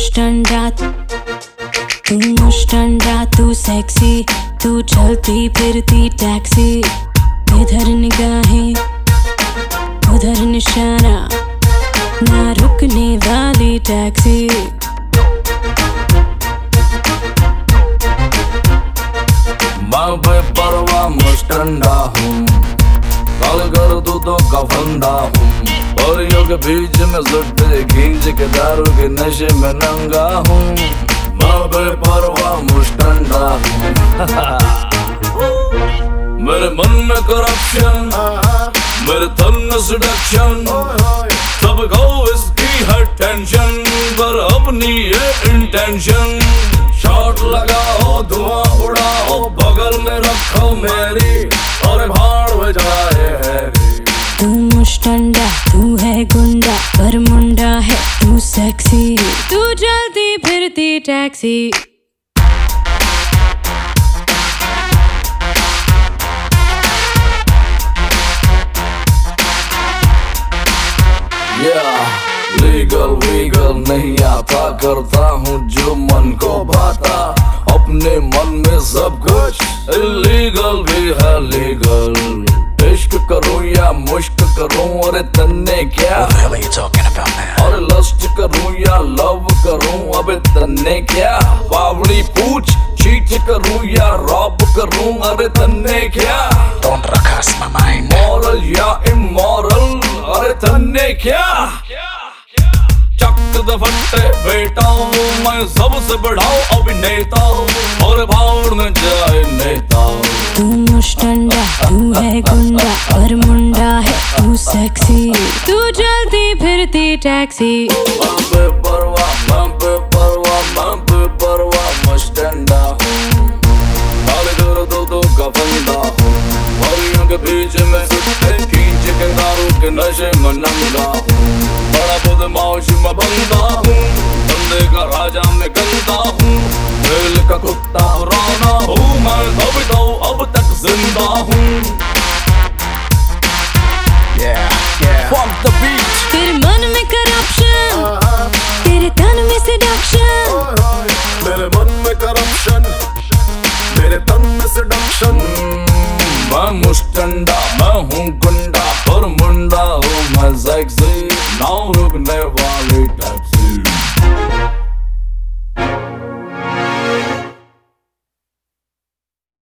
मुस्टंडा तू सेक्सी, तू चलती फिरती टैक्सी। इधर निगाहें उधर निशाना, ना रुकने वाली टैक्सी। मैं बेपरवाह मुस्टंडा हूँ, काल कर तू तो कफंदा हूँ। परियों के बीच में सुट्टे खींच के दारू के नशे में नंगा हूँ। मैं बेपरवाह मुस्टंडा हूँ। मेरे मन में करप्शन, मेरे तन में सेडक्शन। सबको इसकी है टेंशन, पर अपनी ये इंटेंशन। शॉट लगाओ धुआं उड़ाओ, बगल में रखो मेरी और भाड़ में जाए हैरी। तू मुस्टंडा तू है गुंडा, पर मुंडा है तू सेक्सी। तू चलती फिरती टैक्सी। लीगल वीगल नहीं आता, करता हूँ जो मन को भाता। अपने मन में सब कुछ इलीगल भी है लीगल। इश्क करूँ या मुश्क करूँ, अरे तन्ने क्या और लस्ट करूँ या लव करूँ, अबे तन्ने क्या। बावड़ी पूछ चीट करूँ या रॉब करूँ, अरे तन्ने क्या। मॉरल या इमोरल, अरे तन्ने क्या। चक दफटे बेटा हूँ मैं, सबसे बड़ा अभिनेता और भाड़ में जाए नेता। तू मुस्टंडा तू है गुंडा, पर मुंडा है तू सेक्सी। तू चलती फिरती टैक्सी। मैं बेपरवाह मुस्टंडा हूँ, काल कर दो कफंदा हूँ। परियों के बीच में सुट्टे खींच के दारू के नशे में नंगा हूँ। बड़ा बदमाश मैं बंदा हूँ, बंदे का राजा मैं गंदा हूँ। जेल का कुत्ता पुराना हूँ मैं, तब तो अब तक जिंदा हूँ। तेरे मन में करप्शन, तेरे तन में सेडक्शन।